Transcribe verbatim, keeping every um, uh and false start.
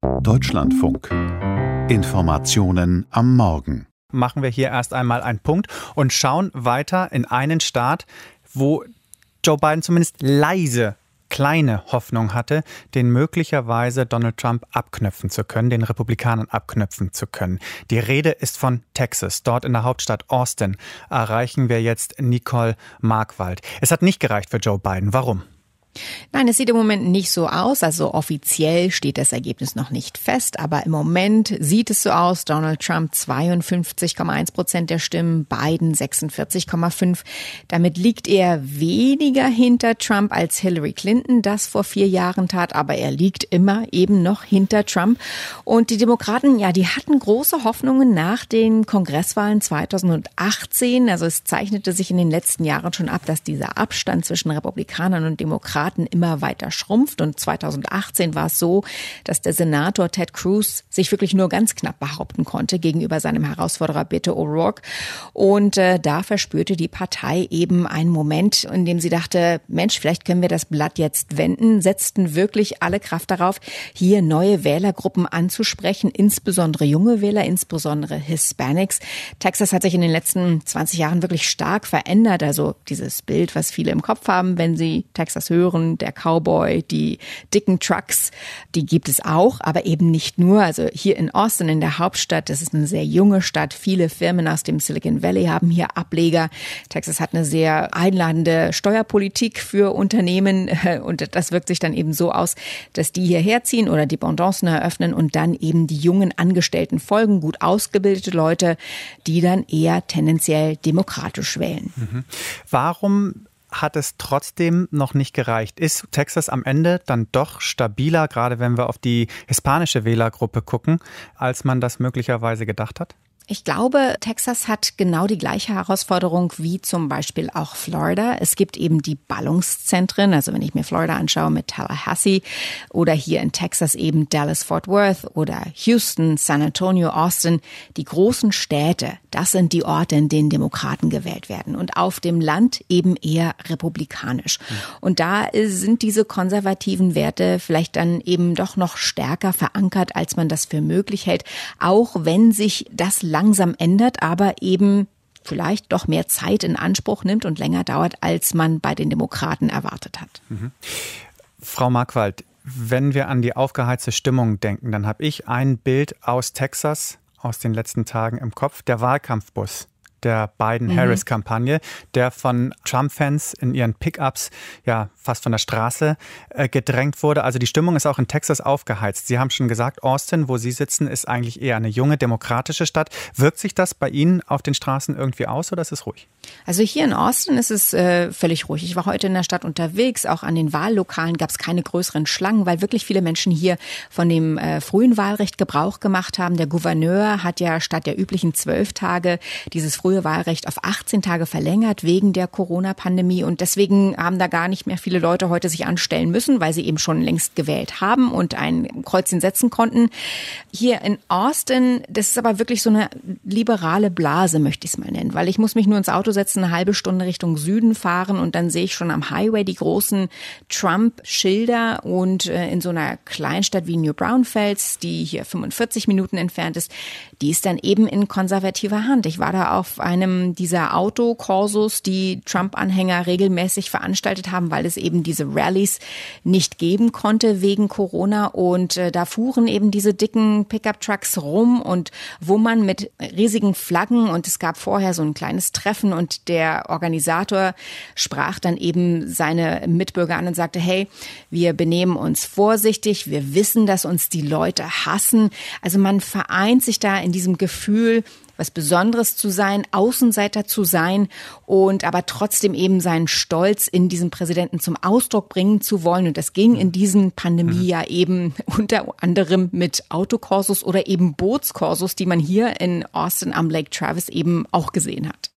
Deutschlandfunk. Informationen am Morgen. Machen wir hier erst einmal einen Punkt und schauen weiter in einen Staat, wo Joe Biden zumindest leise kleine Hoffnung hatte, den möglicherweise Donald Trump abknöpfen zu können, den Republikanern abknöpfen zu können. Die Rede ist von Texas. Dort in der Hauptstadt Austin erreichen wir jetzt Nicole Markwald. Es hat nicht gereicht für Joe Biden. Warum? Nein, es sieht im Moment nicht so aus. Also offiziell steht das Ergebnis noch nicht fest. Aber im Moment sieht es so aus. Donald Trump zweiundfünfzig Komma eins Prozent der Stimmen, Biden sechsundvierzig Komma fünf. Damit liegt er weniger hinter Trump als Hillary Clinton das vor vier Jahren tat. Aber er liegt immer eben noch hinter Trump. Und die Demokraten, ja, die hatten große Hoffnungen nach den Kongresswahlen zweitausendachtzehn. Also es zeichnete sich in den letzten Jahren schon ab, dass dieser Abstand zwischen Republikanern und Demokraten immer weiter schrumpft. Und zweitausendachtzehn war es so, dass der Senator Ted Cruz sich wirklich nur ganz knapp behaupten konnte gegenüber seinem Herausforderer Beto O'Rourke. Und äh, da verspürte die Partei eben einen Moment, in dem sie dachte, Mensch, vielleicht können wir das Blatt jetzt wenden, setzten wirklich alle Kraft darauf, hier neue Wählergruppen anzusprechen, insbesondere junge Wähler, insbesondere Hispanics. Texas hat sich in den letzten zwanzig Jahren wirklich stark verändert. Also dieses Bild, was viele im Kopf haben, wenn sie Texas hören, der Cowboy, die dicken Trucks, die gibt es auch, aber eben nicht nur. Also hier in Austin, in der Hauptstadt, das ist eine sehr junge Stadt. Viele Firmen aus dem Silicon Valley haben hier Ableger. Texas hat eine sehr einladende Steuerpolitik für Unternehmen und das wirkt sich dann eben so aus, dass die hierher ziehen oder Dependancen eröffnen und dann eben die jungen Angestellten folgen, gut ausgebildete Leute, die dann eher tendenziell demokratisch wählen. Mhm. Warum hat es trotzdem noch nicht gereicht? Ist Texas am Ende dann doch stabiler, gerade wenn wir auf die hispanische Wählergruppe gucken, als man das möglicherweise gedacht hat? Ich glaube, Texas hat genau die gleiche Herausforderung wie zum Beispiel auch Florida. Es gibt eben die Ballungszentren, also wenn ich mir Florida anschaue mit Tallahassee oder hier in Texas eben Dallas-Fort Worth oder Houston, San Antonio, Austin. Die großen Städte, das sind die Orte, in denen Demokraten gewählt werden und auf dem Land eben eher republikanisch. Mhm. Und da sind diese konservativen Werte vielleicht dann eben doch noch stärker verankert, als man das für möglich hält, auch wenn sich das langsam ändert, aber eben vielleicht doch mehr Zeit in Anspruch nimmt und länger dauert, als man bei den Demokraten erwartet hat. Mhm. Frau Markwald, wenn wir an die aufgeheizte Stimmung denken, dann habe ich ein Bild aus Texas aus den letzten Tagen im Kopf, der Wahlkampfbus der Biden-Harris-Kampagne, der von Trump-Fans in ihren Pickups ja fast von der Straße äh, gedrängt wurde. Also die Stimmung ist auch in Texas aufgeheizt. Sie haben schon gesagt, Austin, wo Sie sitzen, ist eigentlich eher eine junge, demokratische Stadt. Wirkt sich das bei Ihnen auf den Straßen irgendwie aus oder ist es ruhig? Also hier in Austin ist es äh, völlig ruhig. Ich war heute in der Stadt unterwegs. Auch an den Wahllokalen gab es keine größeren Schlangen, weil wirklich viele Menschen hier von dem äh, frühen Wahlrecht Gebrauch gemacht haben. Der Gouverneur hat ja statt der üblichen zwölf Tage dieses frühe Wahlrecht auf achtzehn Tage verlängert wegen der Corona-Pandemie. Und deswegen haben da gar nicht mehr viele Leute heute sich anstellen müssen, weil sie eben schon längst gewählt haben und ein Kreuzchen setzen konnten. Hier in Austin, das ist aber wirklich so eine liberale Blase, möchte ich es mal nennen, weil ich muss mich nur ins Auto setzen, eine halbe Stunde Richtung Süden fahren und dann sehe ich schon am Highway die großen Trump-Schilder und äh, in so einer Kleinstadt wie New Braunfels, die hier fünfundvierzig Minuten entfernt ist, die ist dann eben in konservativer Hand. Ich war da auf einem dieser Autokorsos, die Trump-Anhänger regelmäßig veranstaltet haben, weil es eben diese Rallyes nicht geben konnte wegen Corona und äh, da fuhren eben diese dicken Pickup-Trucks rum und wo man mit riesigen Flaggen und es gab vorher so ein kleines Treffen und der Organisator sprach dann eben seine Mitbürger an und sagte, hey, wir benehmen uns vorsichtig, wir wissen, dass uns die Leute hassen. Also man vereint sich da in diesem Gefühl, was Besonderes zu sein, Außenseiter zu sein und aber trotzdem eben seinen Stolz in diesem Präsidenten zum Ausdruck bringen zu wollen. Und das ging in diesem Pandemiejahr mhm. eben unter anderem mit Autokorsos oder eben Bootskorsos, die man hier in Austin am Lake Travis eben auch gesehen hat.